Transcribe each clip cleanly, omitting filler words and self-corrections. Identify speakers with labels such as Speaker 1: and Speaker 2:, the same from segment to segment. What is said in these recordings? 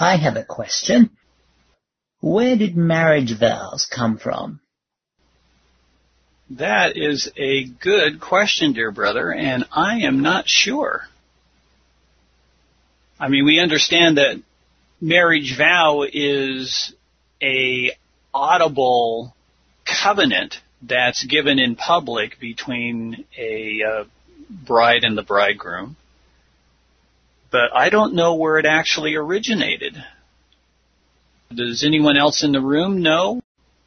Speaker 1: I have a question. Where did marriage vows come from?
Speaker 2: That is a good question, dear brother, and I am not sure. I mean, we understand that marriage vow is a audible covenant that's given in public between a bride and the bridegroom. But I don't know where it actually originated. Does anyone else in the room know?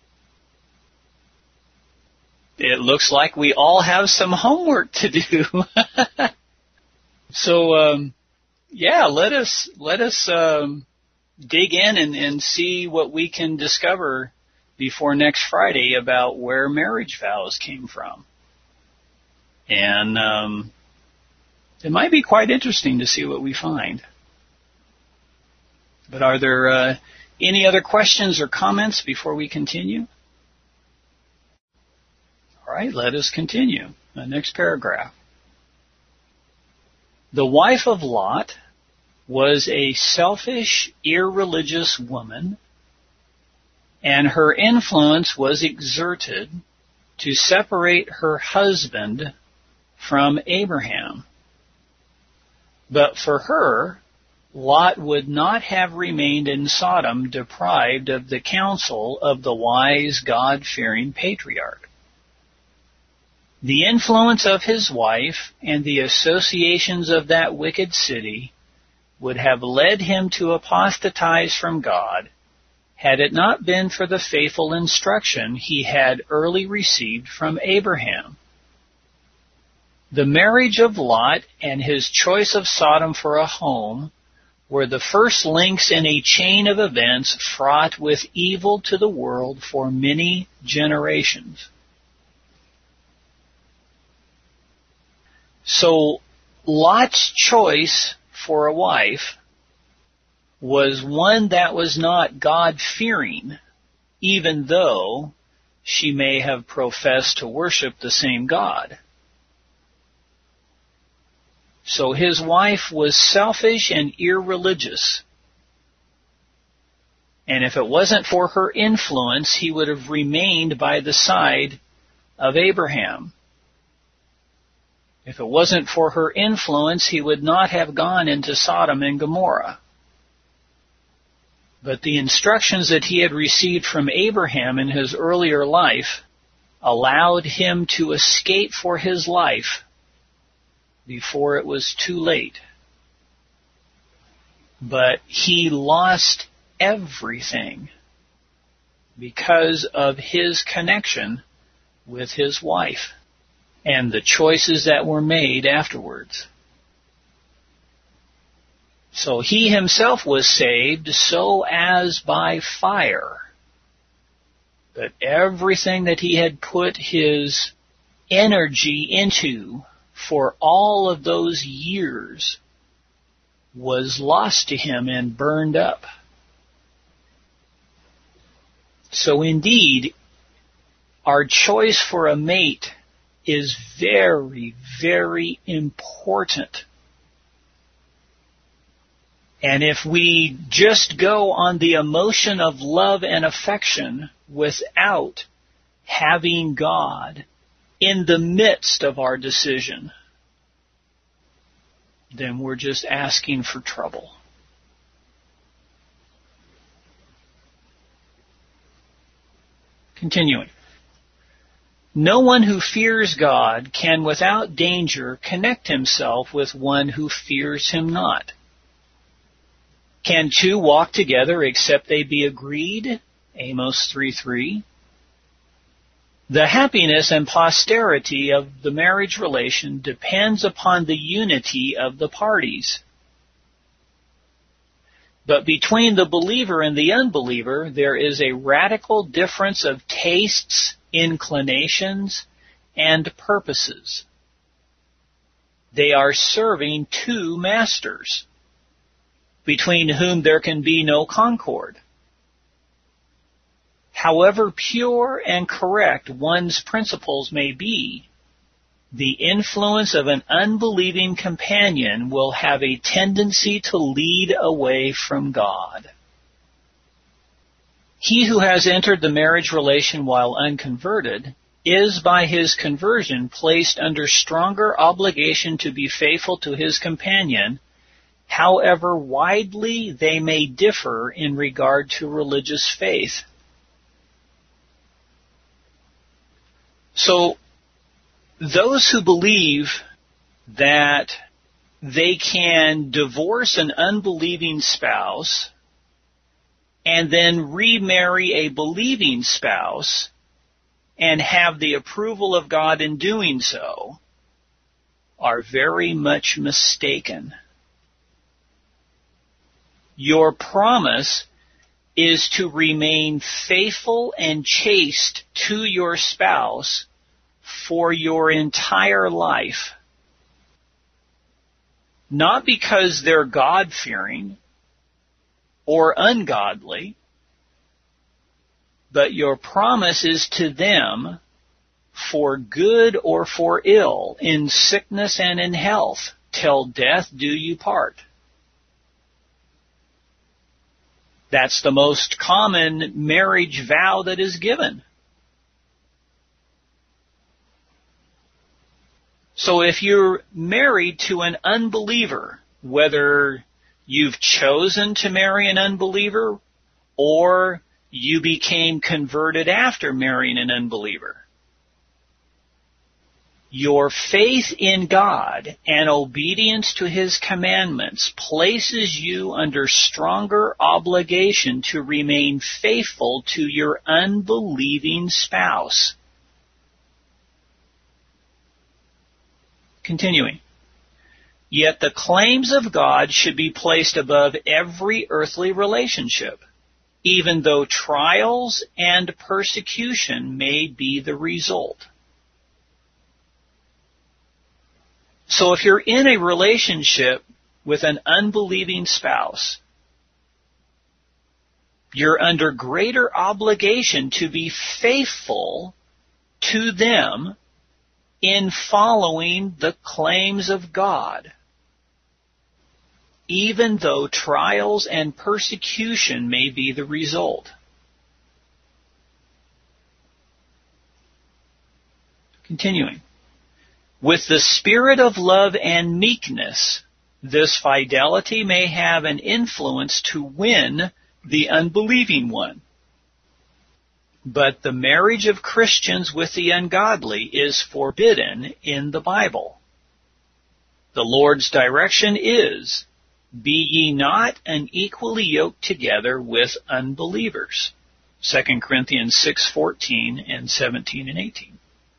Speaker 2: It looks like we all have some homework to do. So, let us dig in and see what we can discover before next Friday about where marriage vows came from. And it might be quite interesting to see what we find. But are there any other questions or comments before we continue? All right, let us continue. The next paragraph. The wife of Lot was a selfish, irreligious woman, and her influence was exerted to separate her husband from Abraham. But for her, Lot would not have remained in Sodom deprived of the counsel of the wise, God-fearing patriarch. The influence of his wife and the associations of that wicked city would have led him to apostatize from God had it not been for the faithful instruction he had early received from Abraham. The marriage of Lot and his choice of Sodom for a home were the first links in a chain of events fraught with evil to the world for many generations. So Lot's choice for a wife was one that was not God-fearing, even though she may have professed to worship the same God. So his wife was selfish and irreligious. And if it wasn't for her influence, he would have remained by the side of Abraham. If it wasn't for her influence, he would not have gone into Sodom and Gomorrah. But the instructions that he had received from Abraham in his earlier life allowed him to escape for his life before it was too late. But he lost everything because of his connection with his wife and the choices that were made afterwards. So he himself was saved so as by fire. But everything that he had put his energy into for all of those years was lost to him and burned up. So indeed, our choice for a mate is very, very important. And if we just go on the emotion of love and affection without having God in the midst of our decision, then we're just asking for trouble. Continuing. No one who fears God can without danger connect himself with one who fears him not. Can two walk together except they be agreed? Amos 3:3. The happiness and posterity of the marriage relation depends upon the unity of the parties. But between the believer and the unbeliever, there is a radical difference of tastes, inclinations, and purposes. They are serving two masters, between whom there can be no concord. However pure and correct one's principles may be, the influence of an unbelieving companion will have a tendency to lead away from God. He who has entered the marriage relation while unconverted is by his conversion placed under stronger obligation to be faithful to his companion, however widely they may differ in regard to religious faith. So, those who believe that they can divorce an unbelieving spouse and then remarry a believing spouse and have the approval of God in doing so are very much mistaken. Your promise is to remain faithful and chaste to your spouse for your entire life. Not because they're God-fearing or ungodly, but your promise is to them for good or for ill, in sickness and in health, till death do you part. That's the most common marriage vow that is given. So if you're married to an unbeliever, whether you've chosen to marry an unbeliever or you became converted after marrying an unbeliever, your faith in God and obedience to His commandments places you under stronger obligation to remain faithful to your unbelieving spouse. Continuing. Yet the claims of God should be placed above every earthly relationship, even though trials and persecution may be the result. So if you're in a relationship with an unbelieving spouse, you're under greater obligation to be faithful to them in following the claims of God, even though trials and persecution may be the result. Continuing. With the spirit of love and meekness, this fidelity may have an influence to win the unbelieving one. But the marriage of Christians with the ungodly is forbidden in the Bible. The Lord's direction is, be ye not unequally yoked together with unbelievers. 2 Corinthians 6:14 and 17 and 18.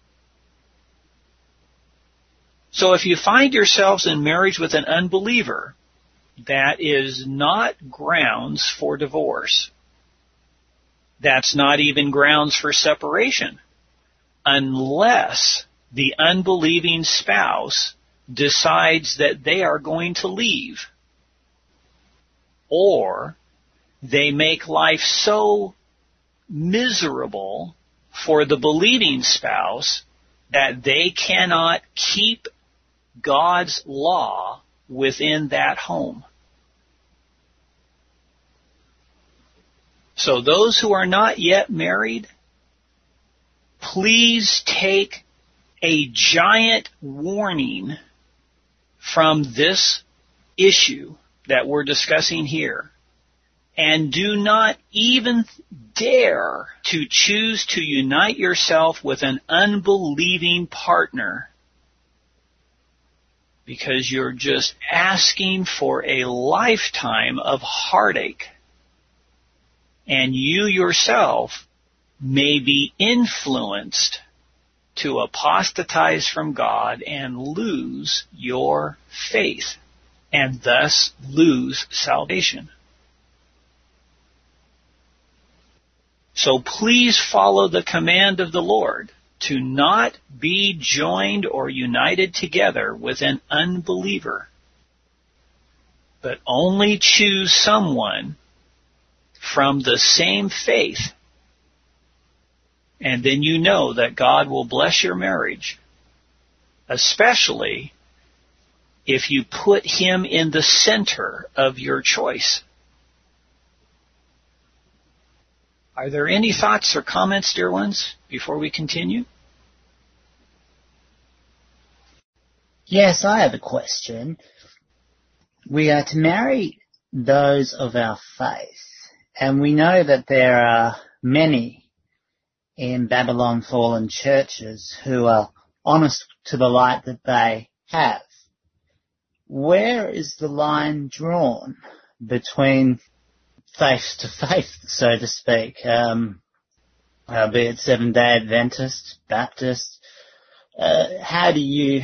Speaker 2: So if you find yourselves in marriage with an unbeliever, that is not grounds for divorce. That's not even grounds for separation, unless the unbelieving spouse decides that they are going to leave, or they make life so miserable for the believing spouse that they cannot keep God's law within that home. So those who are not yet married, please take a giant warning from this issue that we're discussing here, and do not even dare to choose to unite yourself with an unbelieving partner, because you're just asking for a lifetime of heartache. And you yourself may be influenced to apostatize from God and lose your faith, and thus lose salvation. So please follow the command of the Lord to not be joined or united together with an unbeliever, but only choose someone from the same faith, and then you know that God will bless your marriage. especially if you put him in the center of your choice. Are there any thoughts or comments, dear ones, before we continue?
Speaker 1: Yes, I have a question. We are to marry those of our faith, and we know that there are many in Babylon fallen churches who are honest to the light that they have. Where is the line drawn between faith to faith, so to speak, be it Seventh-day Adventist, Baptist? How do you,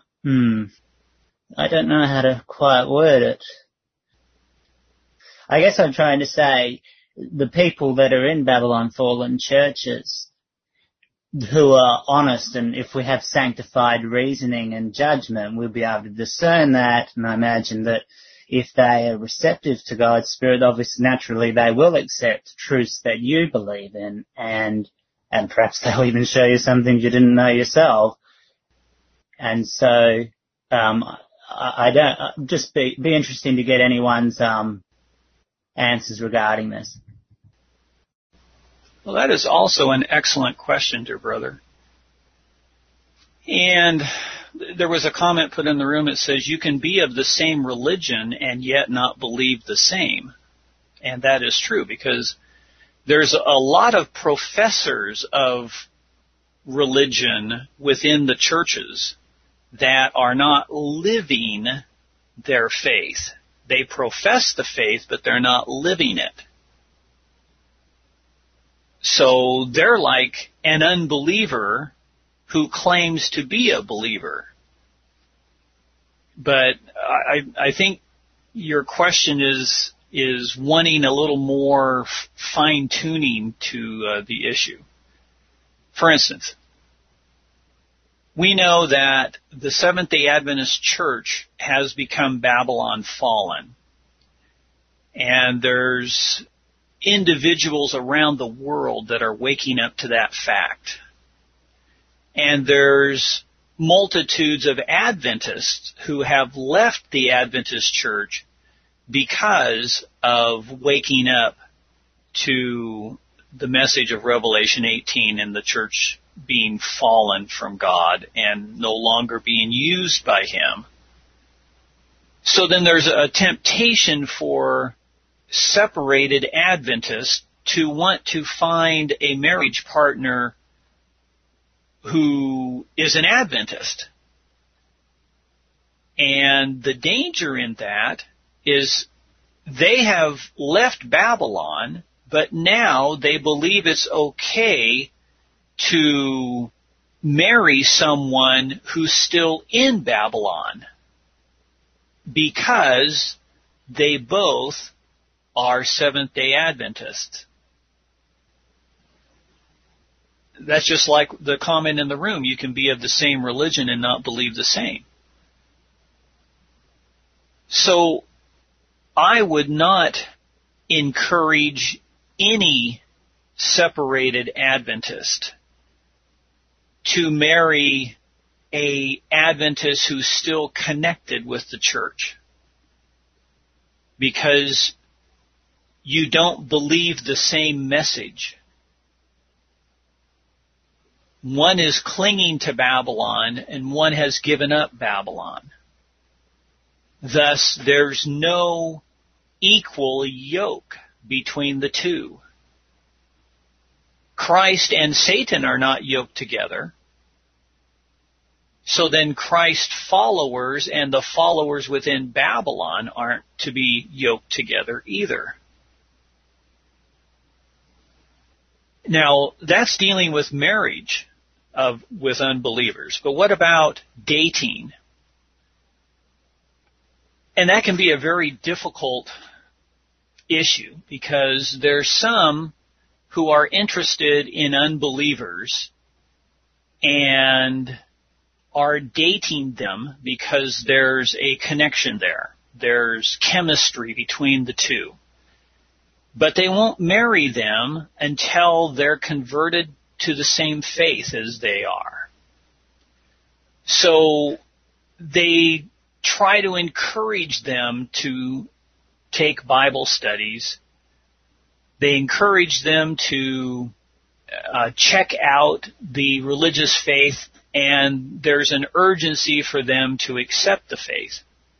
Speaker 1: I don't know how to quite word it. I guess I'm trying to say the people that are in Babylon fallen churches who are honest, and if we have sanctified reasoning and judgment, we'll be able to discern that, and I imagine that if they are receptive to God's Spirit, obviously, naturally, they will accept truths that you believe in, and perhaps they'll even show you something you didn't know yourself. And so, just be interesting to get anyone's answers regarding this.
Speaker 2: Well, that is also an excellent question, dear brother. And there was a comment put in the room that says you can be of the same religion and yet not believe the same. And that is true, because there's a lot of professors of religion within the churches that are not living their faith. They profess the faith, but they're not living it. So they're like an unbeliever who claims to be a believer. But I think your question is wanting a little more fine-tuning to the issue. For instance, we know that the Seventh-day Adventist Church has become Babylon fallen. And there's individuals around the world that are waking up to that fact. And there's multitudes of Adventists who have left the Adventist Church because of waking up to the message of Revelation 18 and the church being fallen from God and no longer being used by Him. So then there's a temptation for separated Adventists to want to find a marriage partner who is an Adventist. And the danger in that is they have left Babylon, but now they believe it's okay to marry someone who's still in Babylon because they both are Seventh-day Adventists. That's just like the comment in the room. You can be of the same religion and not believe the same. So I would not encourage any separated Adventist to marry a Adventist who's still connected with the church, because you don't believe the same message. One is clinging to Babylon and one has given up Babylon. Thus, there's no equal yoke between the two. Christ and Satan are not yoked together. So then Christ followers and the followers within Babylon aren't to be yoked together either. Now, that's dealing with marriage with unbelievers. But what about dating? And that can be a very difficult issue, because there's some who are interested in unbelievers and are dating them because there's a connection there. There's chemistry between the two. But they won't marry them until they're converted to the same faith as they are. So they try to encourage them to take Bible studies. They encourage them to check out the religious faith, and there's an urgency for them to accept the faith.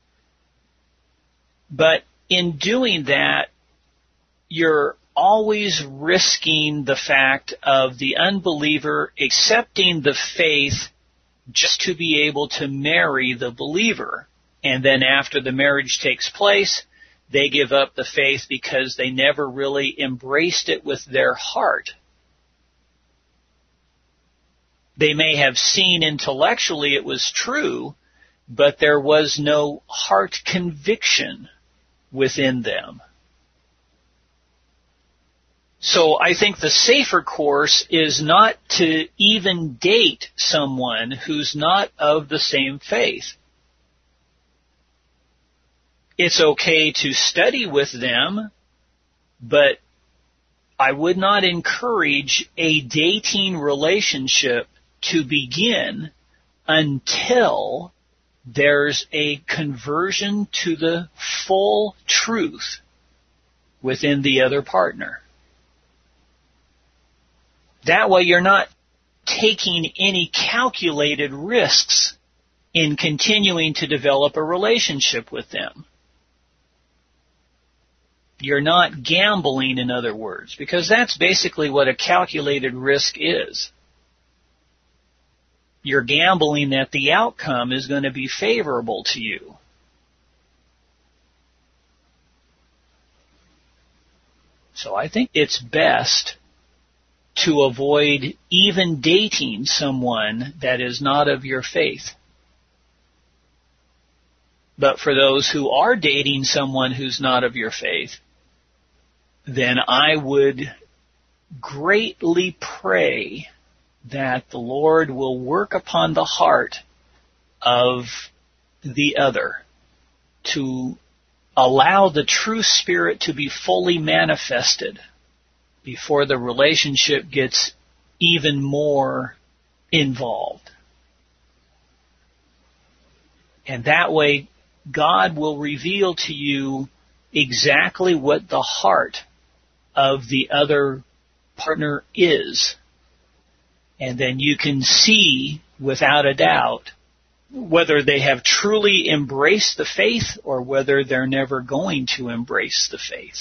Speaker 2: But in doing that, you're always risking the fact of the unbeliever accepting the faith just to be able to marry the believer. And then after the marriage takes place, they give up the faith because they never really embraced it with their heart. They may have seen intellectually it was true, but there was no heart conviction within them. So I think the safer course is not to even date someone who's not of the same faith. It's okay to study with them, but I would not encourage a dating relationship to begin until there's a conversion to the full truth within the other partner. That way you're not taking any calculated risks in continuing to develop a relationship with them. You're not gambling, in other words, because that's basically what a calculated risk is. You're gambling that the outcome is going to be favorable to you. So I think it's best to avoid even dating someone that is not of your faith. But for those who are dating someone who's not of your faith, then I would greatly pray that the Lord will work upon the heart of the other to allow the true spirit to be fully manifested before the relationship gets even more involved. And that way, God will reveal to you exactly what the heart of the other partner is. And then you can see, without a doubt, whether they have truly embraced the faith or whether they're never going to embrace the faith.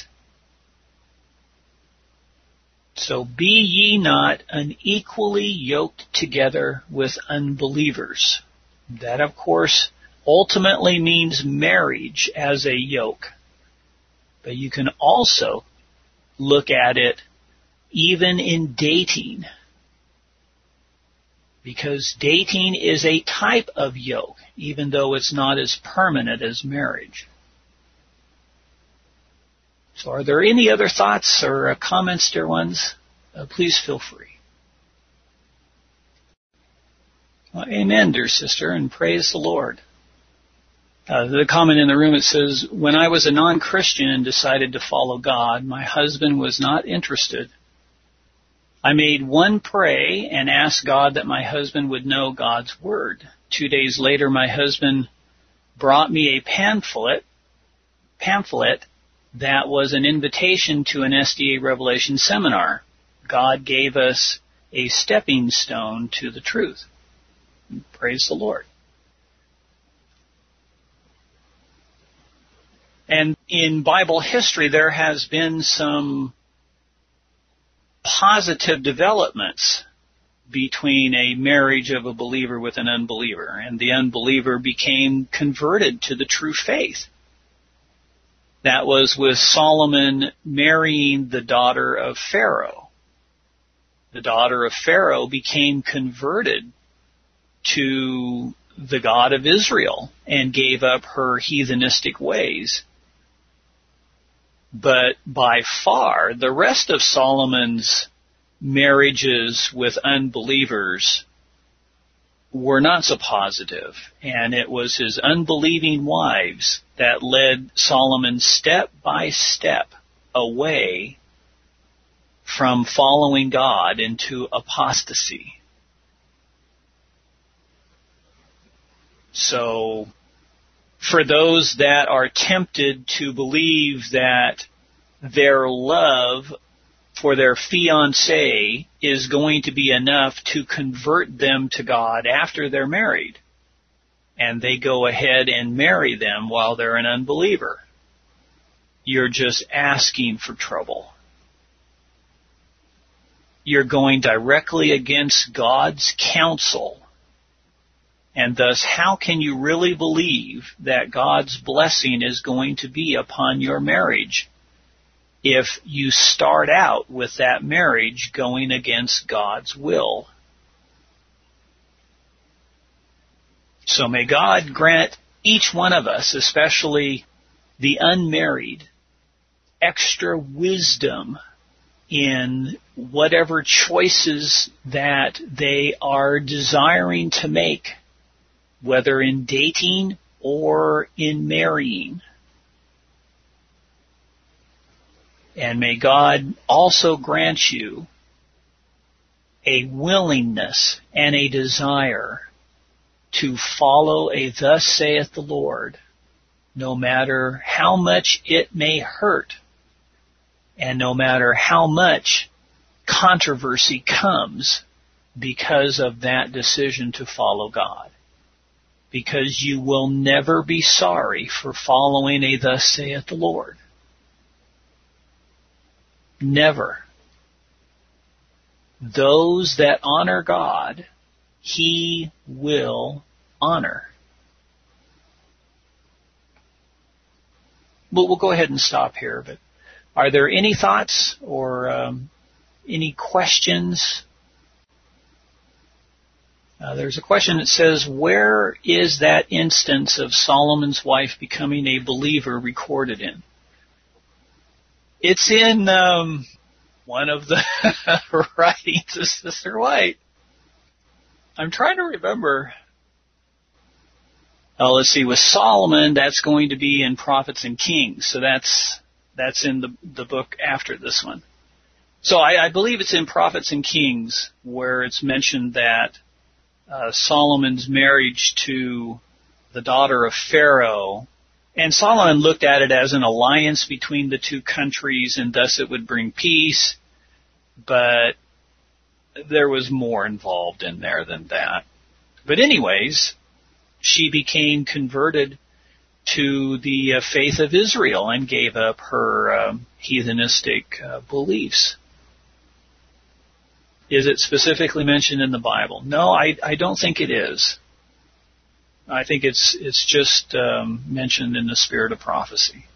Speaker 2: So be ye not unequally yoked together with unbelievers. That, of course, ultimately means marriage as a yoke. But you can also look at it even in dating, because dating is a type of yoke, even though it's not as permanent as marriage. So are there any other thoughts or comments, dear ones? Please feel free. Well, amen, dear sister, and praise the Lord. The comment in the room, it says, when I was a non-Christian and decided to follow God, my husband was not interested. I made one pray and asked God that my husband would know God's Word. 2 days later, my husband brought me a pamphlet that was an invitation to an SDA Revelation seminar. God gave us a stepping stone to the truth. Praise the Lord. And in Bible history, there has been some positive developments between a marriage of a believer with an unbeliever, and the unbeliever became converted to the true faith. That was with Solomon marrying the daughter of Pharaoh. The daughter of Pharaoh became converted to the God of Israel and gave up her heathenistic ways. But by far, the rest of Solomon's marriages with unbelievers were not so positive, and it was his unbelieving wives that led Solomon step by step away from following God into apostasy. So for those that are tempted to believe that their love for their fiancé is going to be enough to convert them to God after they're married, and they go ahead and marry them while they're an unbeliever, you're just asking for trouble. You're going directly against God's counsel. And thus, how can you really believe that God's blessing is going to be upon your marriage if you start out with that marriage going against God's will? So may God grant each one of us, especially the unmarried, extra wisdom in whatever choices that they are desiring to make, whether in dating or in marrying. And may God also grant you a willingness and a desire to follow a thus saith the Lord, no matter how much it may hurt, and no matter how much controversy comes because of that decision to follow God. Because you will never be sorry for following a thus saith the Lord. Never. Those that honor God, He will honor. We'll go ahead and stop here, but are there any thoughts or any questions? There's a question that says, where is that instance of Solomon's wife becoming a believer recorded in? It's in one of the writings of Sister White. I'm trying to remember. Oh, let's see. With Solomon, that's going to be in Prophets and Kings. So that's in the book after this one. So I believe it's in Prophets and Kings where it's mentioned that Solomon's marriage to the daughter of Pharaoh, and Solomon looked at it as an alliance between the two countries, and thus it would bring peace, but there was more involved in there than that. But anyways, she became converted to the faith of Israel and gave up her heathenistic beliefs. Is it specifically mentioned in the Bible? No, I don't think it is. I think it's just mentioned in the spirit of prophecy.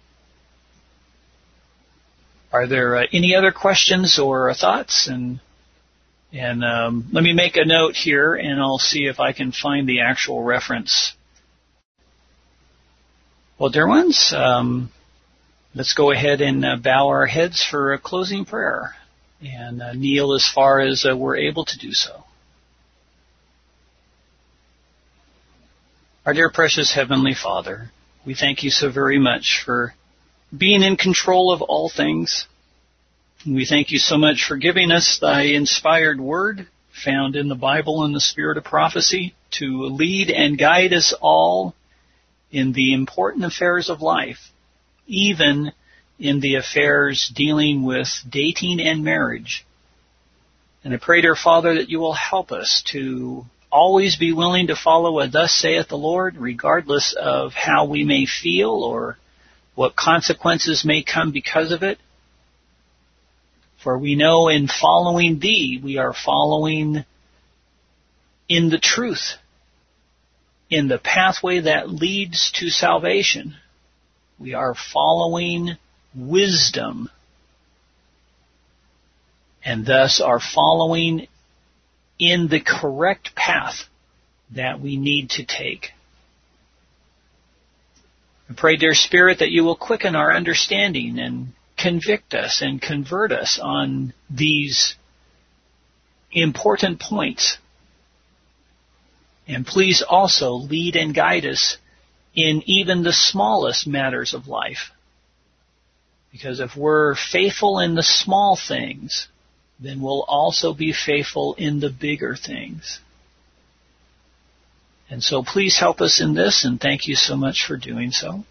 Speaker 2: Are there any other questions or thoughts? And let me make a note here, and I'll see if I can find the actual reference. Well, dear ones, let's go ahead and bow our heads for a closing prayer and kneel as far as we're able to do so. Our dear precious Heavenly Father, we thank you so very much for being in control of all things. We thank you so much for giving us thy inspired word found in the Bible and the spirit of prophecy to lead and guide us all in the important affairs of life, even in the affairs dealing with dating and marriage. And I pray, dear Father, that you will help us to always be willing to follow a thus saith the Lord, regardless of how we may feel or what consequences may come because of it. For we know in following thee, we are following in the truth, in the pathway that leads to salvation. We are following wisdom, and thus are following in the correct path that we need to take. I pray, dear Spirit, that you will quicken our understanding and convict us and convert us on these important points. And please also lead and guide us in even the smallest matters of life. Because if we're faithful in the small things, then we'll also be faithful in the bigger things. And so please help us in this, and thank you so much for doing so.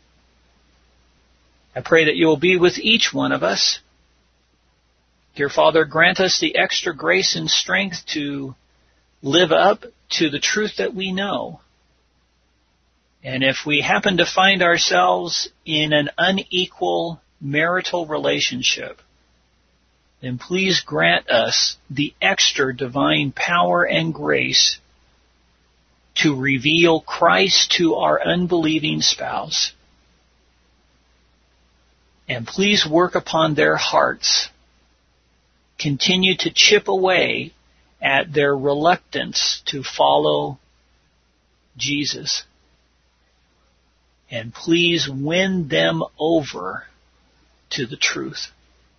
Speaker 2: I pray that you will be with each one of us. Dear Father, grant us the extra grace and strength to live up to the truth that we know. And if we happen to find ourselves in an unequal marital relationship, then please grant us the extra divine power and grace to reveal Christ to our unbelieving spouse. And please work upon their hearts. Continue to chip away at their reluctance to follow Jesus. And please win them over to the truth.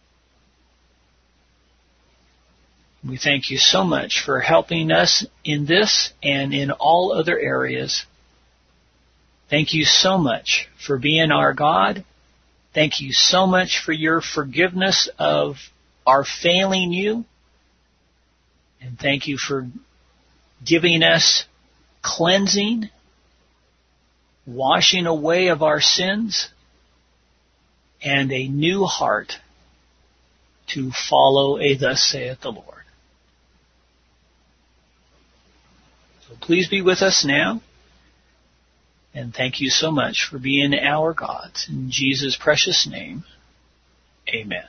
Speaker 2: We thank you so much for helping us in this and in all other areas. Thank you so much for being our God. Thank you so much for your forgiveness of our failing you. And thank you for giving us cleansing, washing away of our sins, and a new heart to follow a thus saith the Lord. So please be with us now. And thank you so much for being our gods. In Jesus' precious name, amen.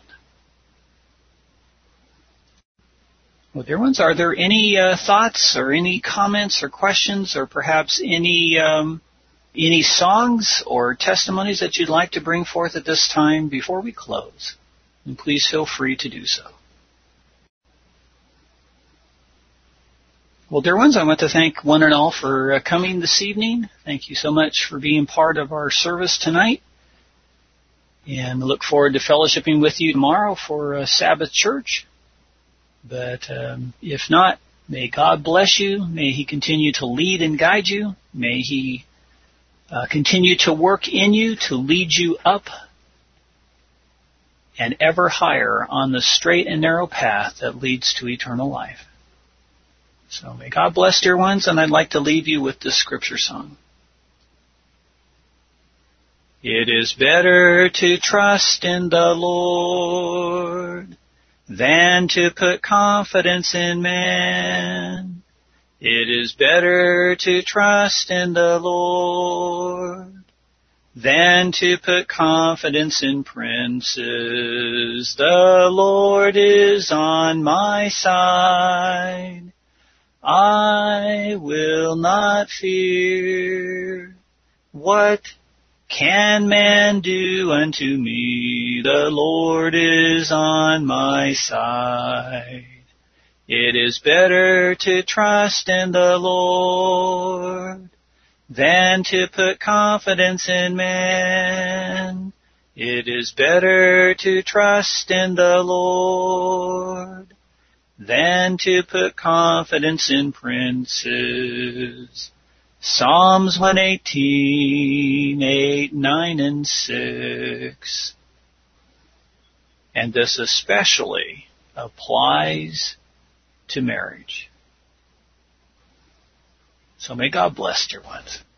Speaker 2: Well, dear ones, are there any thoughts or any comments or questions or perhaps any songs or testimonies that you'd like to bring forth at this time before we close? And please feel free to do so. Well, dear ones, I want to thank one and all for coming this evening. Thank you so much for being part of our service tonight. And I look forward to fellowshipping with you tomorrow for Sabbath church. But if not, may God bless you. May He continue to lead and guide you. May He continue to work in you to lead you up and ever higher on the straight and narrow path that leads to eternal life. So may God bless, dear ones, and I'd like to leave you with this scripture song. It is better to trust in the Lord than to put confidence in man. It is better to trust in the Lord than to put confidence in princes. The Lord is on my side. I will not fear. What can man do unto me? The Lord is on my side. It is better to trust in the Lord than to put confidence in man. It is better to trust in the Lord than to put confidence in princes. Psalms 118, 8, 9, and 6. And this especially applies to marriage. So may God bless, dear ones.